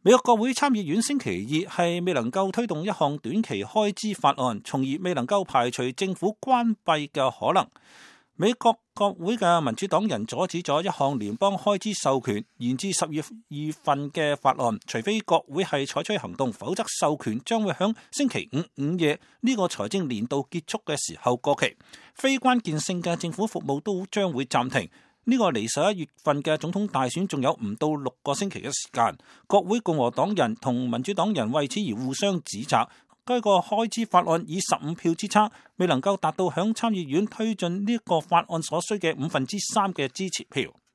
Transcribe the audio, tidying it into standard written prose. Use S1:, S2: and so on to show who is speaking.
S1: 美國國會參議院星期二係未能夠推動一項短期開支法案，從而未能夠排除政府關閉嘅可能。美國國會嘅民主黨人阻止咗一項聯邦開支授權延至12月份嘅法案，除非國會係採取行動，否則授權將會響星期五午夜呢個財政年度結束嘅時候過期，非關鍵性嘅政府服務都將會暫停。呢個離11月份嘅總統大選仲有唔到6個星期嘅時間，國會共和黨人同民主黨人為此而互相指責。該個開支法案以15票之差，未能夠達到響參議院推進呢個法案所需嘅3/5嘅支持票。